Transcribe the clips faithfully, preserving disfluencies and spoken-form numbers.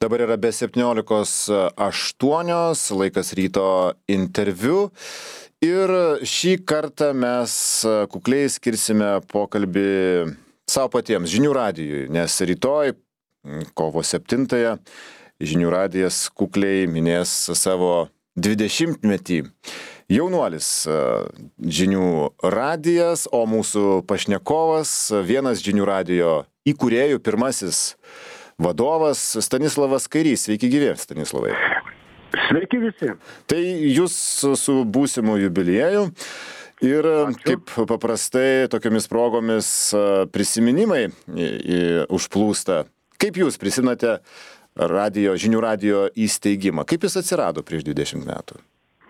Dabar yra be septyniolikos aštuonios, laikas ryto interviu. Ir šį kartą mes kukliai skirsime pokalbį savo patiems, Žinių radijui, nes rytoj, kovo septintąją, Žinių radijas kukliai minės savo dvidešimtmetį. Jaunuolis Žinių radijas, o mūsų pašnekovas, vienas Žinių radijo įkūrėjų, pirmasis vadovas Stanislavas Kairys. Sveiki gyvi, Stanislavai. Sveiki visi. Tai jūs su būsimu jubilieju ir Ačiū. Kaip paprastai tokiomis progomis prisiminimai užplūsta. Kaip jūs prisimenate radio, Žinių radijo įsteigimą? Kaip jis atsirado prieš dvidešimt metų?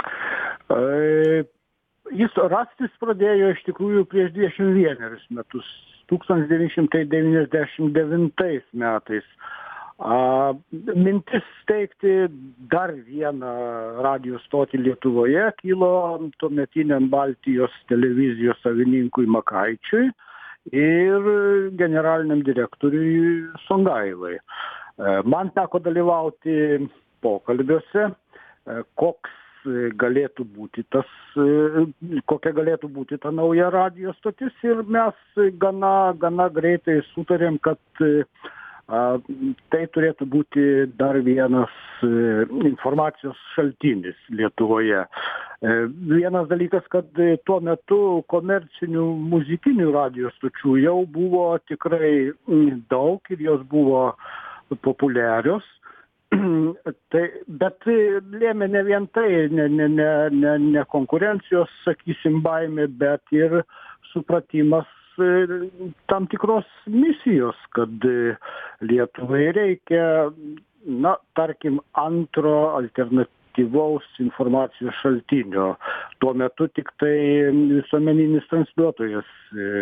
E, jis rastis pradėjo iš tikrųjų prieš dvidešimt vienerius metus. tūkstantis devyni šimtai devyniasdešimt devintais metais. A, mintis steigti dar vieną radijo stotį Lietuvoje kilo tuometiniam Baltijos televizijos savininkui Makaičiui ir generaliniam direktoriui Songailai. E, man teko dalyvauti pokalbiuose, e, koks galėtų būti tas, kokia galėtų būti ta nauja radijo stotis, ir mes gana, gana greitai sutarėm, kad a, tai turėtų būti dar vienas a, informacijos šaltinis Lietuvoje. E, vienas dalykas, kad tuo metu komercinių muzikinių radijo stočių jau buvo tikrai daug ir jos buvo populiarios. Tai, bet lėmė ne vien tai, ne, ne, ne, ne, ne konkurencijos, sakysim, baimė, bet ir supratimas tam tikros misijos, kad Lietuvai reikia, na, tarkim, antro alternatyvaus informacijos šaltinio. Tuo metu tik tai visuomeninis transliuotojas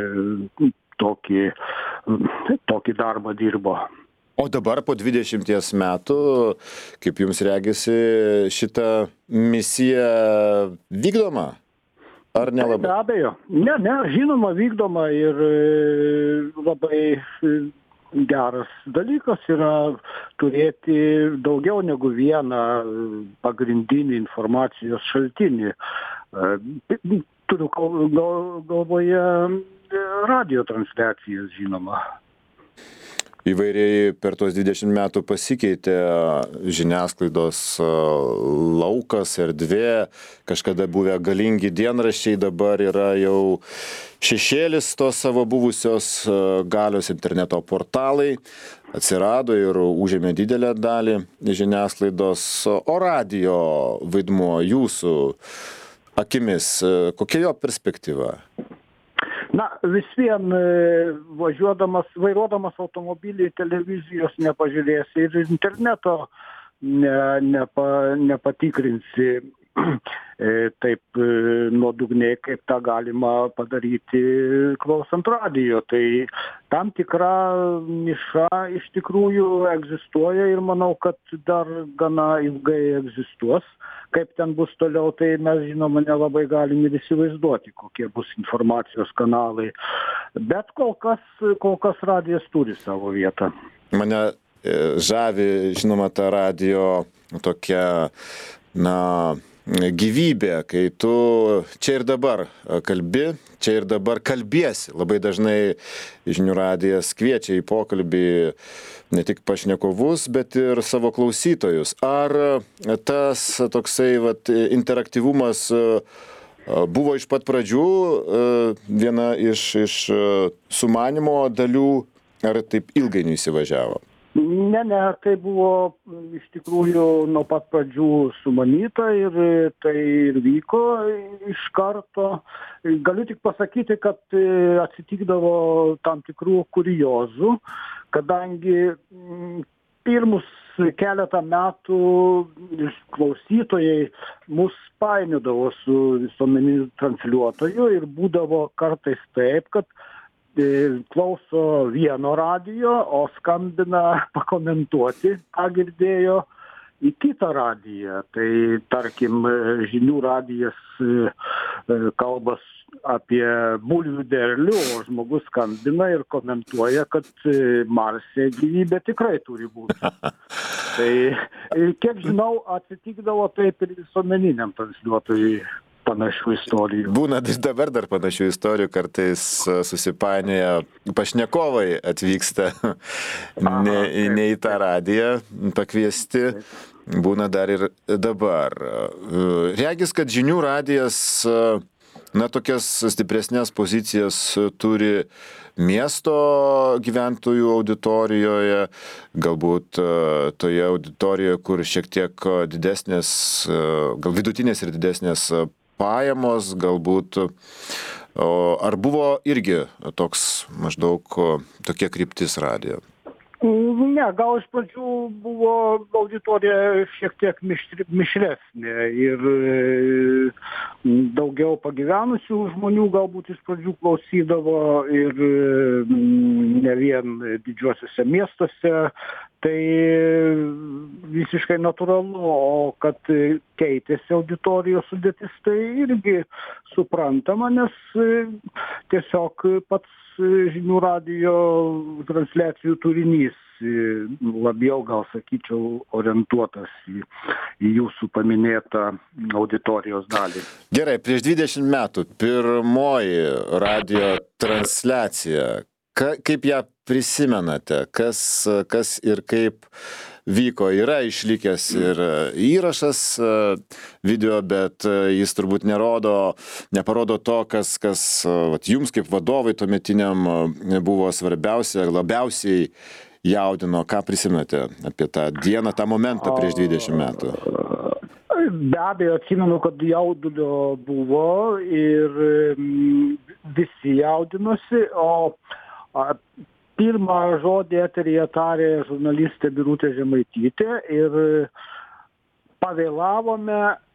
tokį, tokį darbą dirbo. O dabar po dvidešimties metų, kaip jums regisi, šita misija vykdoma? Ar nelabai? Be abejo. Ne, ne, žinoma, vykdoma ir labai geras dalykas yra turėti daugiau negu vieną pagrindinį informacijos šaltinį. Turiu galvoje radio transliacijas, žinoma. Įvairiai per tos dvidešimt metų pasikeitė žiniasklaidos laukas, erdvė, kažkada buvę galingi dienraščiai, dabar yra jau šešėlis tos savo buvusios galios, interneto portalai atsirado ir užėmė didelę dalį žiniasklaidos. O radijo vaidmuo jūsų akimis, kokia jo perspektyva? Na, vis vien važiuodamas, vairuodamas automobilį televizijos nepažiūrėsi ir interneto ne, nepa, nepatikrinsi taip nuodugniai, kaip tą galima padaryti klausant radijo. Tai tam tikra niša iš tikrųjų egzistuoja ir manau, kad dar gana ilgai egzistuos. Kaip ten bus toliau, tai mes žinoma nelabai galim ir įsivaizduoti, kokie bus informacijos kanalai. Bet kol kas, kol kas radijas turi savo vietą. Mane žavi, žinoma, ta radijo tokia, na, gyvybė, kai tu čia ir dabar kalbi, čia ir dabar kalbiesi. Labai dažnai Žinių radijas kviečia į pokalbį ne tik pašnekovus, bet ir savo klausytojus. Ar tas toksai vat, interaktyvumas buvo iš pat pradžių viena iš, iš sumanimo dalių, ar taip ilgainiui įsivažiavo? Ne, ne, tai buvo iš tikrųjų nuo pat pradžių sumanyta ir tai ir vyko iš karto. Galiu tik pasakyti, kad atsitikdavo tam tikrų kuriozų, kadangi pirmus keletą metų klausytojai mus painiodavo su visuomeniniu transliuotoju ir būdavo kartais taip, kad klauso vieno radijo, o skambina pakomentuoti, ką girdėjo į kitą radiją. Tai tarkim, Žinių radijas kalbas apie bulvių derlių, o žmogus skambina ir komentuoja, kad Marse gyvybė tikrai turi būti. Tai kiek žinau, atsitikdavo taip ir visuomeniniam transliuotojui panašių istorijų. Būna dabar dar panašių istorijų, kartais susipainioja, pašnekovai atvyksta Aha, ne, taip, ne į tą radiją pakviesti, būna dar ir dabar. Regis, kad žinių radijas, na, tokias stipresnės pozicijas turi miesto gyventojų auditorijoje, galbūt toje auditorijoje, kur šiek tiek didesnės, gal vidutinės ir didesnės pajamos, galbūt. Ar buvo irgi toks maždaug tokia kryptis radijo? Ne, gal iš pradžių buvo auditorija šiek tiek mišresnė ir daugiau pagyvenusių žmonių galbūt iš pradžių klausydavo ir ne vien didžiuosiuose miestuose, tai visiškai natūralu, o kad keitėsi auditorijos sudėtis, tai irgi suprantama, nes tiesiog pats žinių radijo transliacijų turinys labiau, gal sakyčiau, orientuotas į, į jūsų paminėtą auditorijos dalį. Gerai, prieš dvidešimt metų pirmoji radijo transliacija. Ka, kaip ją prisimenate? Kas, kas ir kaip vyko? Yra išlikęs ir įrašas video, bet jis turbūt nerodo, neparodo to, kas, kas vat, jums kaip vadovai tuometiniam buvo svarbiausia, labiausiai jaudino. Ką prisimenate apie tą dieną, tą momentą prieš dvidešimt metų? Be abejo, atsimenu, kad jaudulio buvo ir visi jaudinosi, o pirmą žodį eteryje tarė žurnalistė Birutė Žemaitytė ir pavėlavome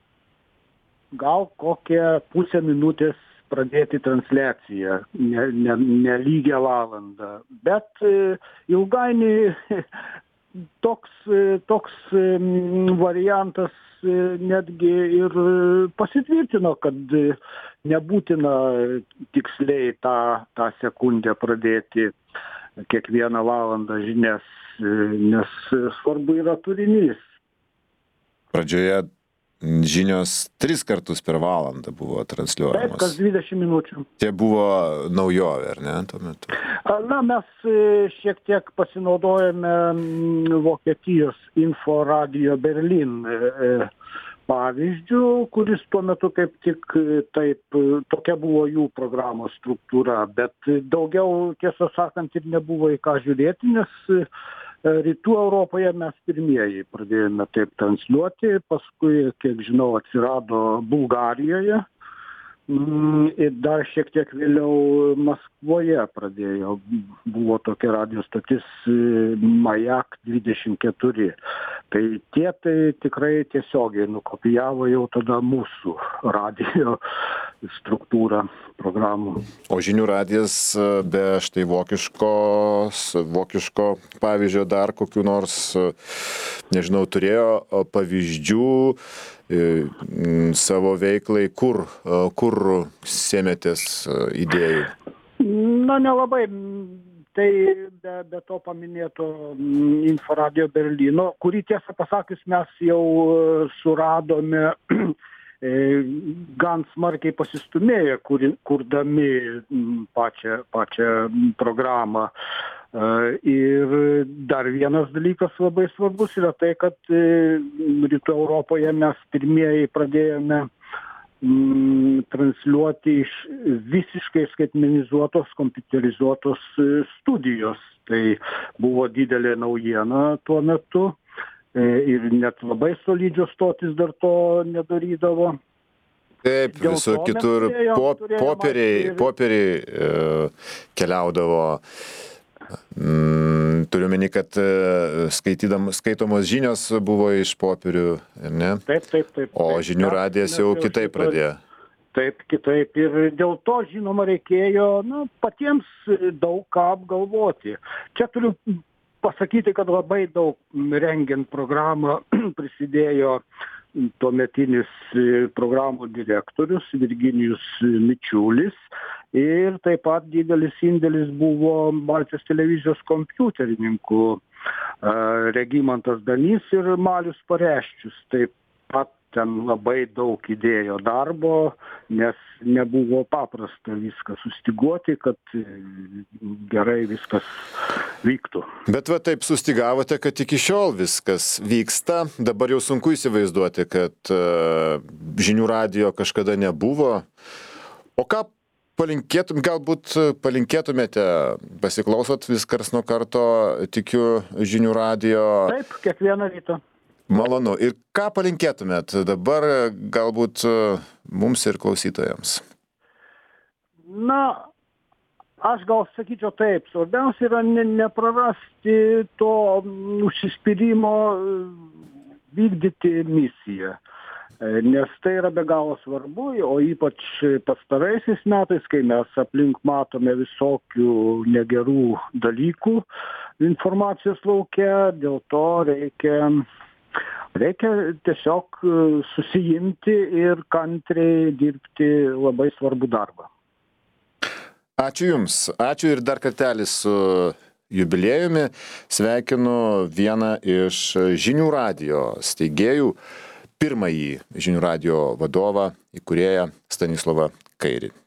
gal kokią pusę minutės pradėti transliaciją, ne, ne, ne lygią valandą. Bet ilgainiui toks, toks variantas netgi ir pasitvirtino, kad nebūtina tiksliai tą, tą sekundę pradėti kiekvieną valandą žinias, nes svarbu yra turinys. Pradžioje žinios tris kartus per valandą buvo transliuojamos. Taip, kas dvidešimt minučių. Tai buvo naujovė, ar ne, tuo metu? Na, mes šiek tiek pasinaudojame Vokietijos Info Radio Berlin pavyzdžių, kuris tuo metu kaip tik taip, tokia buvo jų programos struktūra, bet daugiau, tiesą sakant, ir nebuvo į ką žiūrėti, nes Rytų Europoje mes pirmieji pradėjome taip transliuoti, paskui, kiek žinau, atsirado Bulgarijoje ir dar šiek tiek vėliau Maskvoje pradėjo, buvo tokia radijo stotis Majak dvidešimt keturi. Tai tie tai tikrai tiesiogiai nukopijavo jau tada mūsų radijo struktūrą programų. O žinių radijas be štai vokiškos, vokiško pavyzdžio dar kokių nors, nežinau, turėjo pavyzdžių savo veiklai, kur, kur sėmėtės idėjų? Na, nelabai. Tai be, be to paminėto Info Radio Berlyno, kurį tiesą pasakius mes jau suradome gan smarkiai pasistumėję, kur, kurdami pačią, pačią programą. Ir dar vienas dalykas labai svarbus yra tai, kad Rytų Europoje mes pirmieji pradėjome transliuoti iš visiškai skaitmenizuotos, kompiuterizuotos studijos. Tai buvo didelė naujiena tuo metu ir net labai solidžios stotis dar to nedarydavo. Taip, visur kitur pop, popieriai, popieriai e, keliaudavo. Mm, turiu meni, kad skaitomos žinios buvo iš popierių, ne? Taip, taip, taip. O žinių radijas jau kitaip pradėjo. Taip, kitaip. Ir dėl to, žinoma, reikėjo na, patiems daug ką apgalvoti. Čia turiu pasakyti, kad labai daug rengiant programą prisidėjo tuometinis programų direktorius Virginijus Mičiulis ir taip pat didelis indėlis buvo Baltijos televizijos kompiuterininkų Regimantas Danys ir Marius Pareščius. Taip pat ten labai daug įdėjo darbo, nes nebuvo paprasta viską sustyguoti, kad gerai viskas vyktų. Bet va taip sustygavote, kad iki šiol viskas vyksta. Dabar jau sunku įsivaizduoti, kad uh, žinių radijo kažkada nebuvo. O ką palinkėtum, galbūt palinkėtumėte, pasiklausot vis kars nuo karto, tikiu, žinių radijo? Taip, kiekvieną rytą. Malonu. Ir ką palinkėtumėt dabar galbūt mums ir klausytojams? Na, aš gal sakyčiau taip, svarbiausia yra ne, neprarasti to užsispyrimo vykdyti misiją. Nes tai yra be galo svarbu, o ypač pastaraisiais metais, kai mes aplink matome visokių negerų dalykų informacijos lauke, dėl to reikia, reikia tiesiog susijimti ir kantriai dirbti labai svarbų darbą. Ačiū Jums, ačiū ir dar kartelį su jubiliejumi. Sveikinu vieną iš žinių radijo steigėjų, pirmąjį žinių radijo vadovą, įkūrėją Stanislovą Kairį.